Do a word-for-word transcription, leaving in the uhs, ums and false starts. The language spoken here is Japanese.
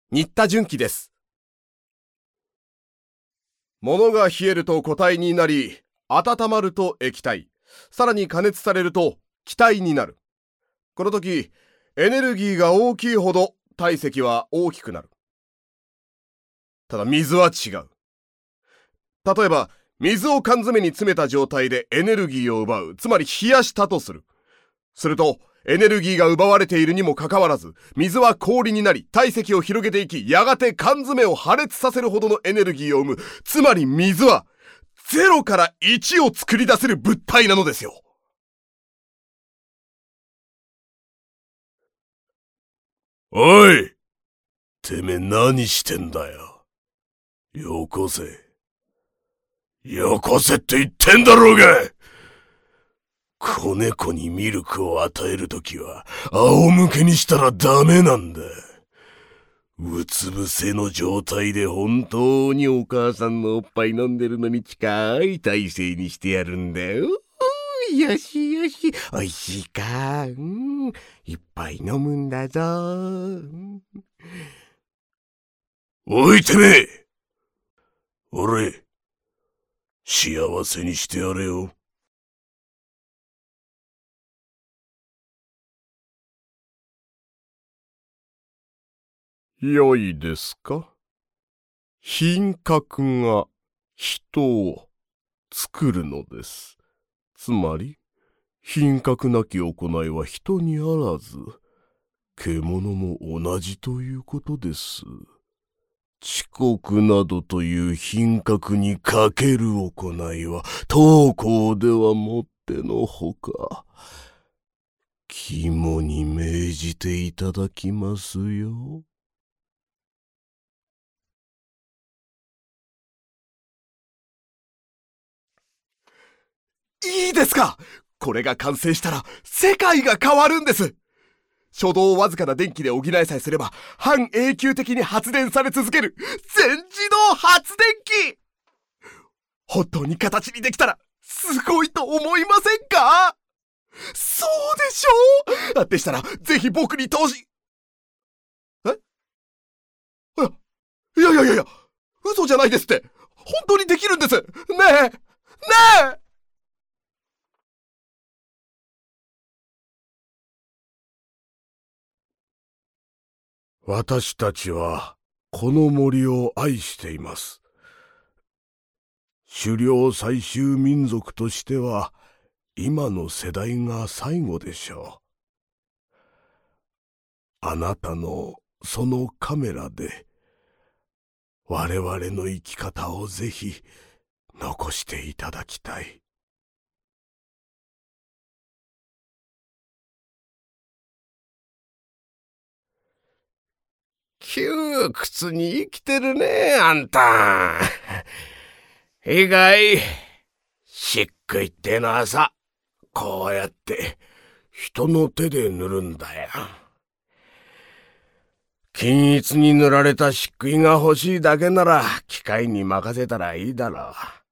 新田純喜です。物が冷えると固体になり、温まると液体、さらに加熱されると気体になる。この時、エネルギーが大きいほど体積は大きくなる。ただ水は違う。例えば、水を缶詰に詰めた状態でエネルギーを奪う、つまり冷やしたとする。すると、エネルギーが奪われているにもかかわらず、水は氷になり、体積を広げていき、やがて缶詰を破裂させるほどのエネルギーを生む。つまり水は、ゼロからいちを作り出せる物体なのですよ。 おい！てめえ何してんだよ。よこせ。よこせって言ってんだろうが！子猫にミルクを与えるときは、仰向けにしたらダメなんだ。うつ伏せの状態で本当にお母さんのおっぱい飲んでるのに近い体勢にしてやるんだよ。よしよし、おいしいか、うん、いっぱい飲むんだぞ。おいてめえ！俺、幸せにしてやれよ。 良いですか？品格が人を作るのです。つまり、品格なき行いは人にあらず、獣も同じということです。遅刻などという品格に欠ける行いは、当行ではもってのほか、肝に銘じていただきますよ。 いいですか？これが完成したら世界が変わるんです。初動をわずかな電気で補えさえすれば半永久的に発電され続ける全自動発電機！本当に形にできたらすごいと思いませんか？そうでしょう？でしたらぜひ僕に投資。え？いやいやいやいや、嘘じゃないですって。本当にできるんです。ねえねえ。 私たちはこの森を愛しています。狩猟採集民族としては今の世代が最後でしょう。あなたのそのカメラで我々の生き方をぜひ残していただきたい。 窮屈に生きてるね、あんた。意外、しっくいってのはさ、こうやって人の手で塗るんだよ。均一に塗られた漆喰が欲しいだけなら機械に任せたらいいだろう。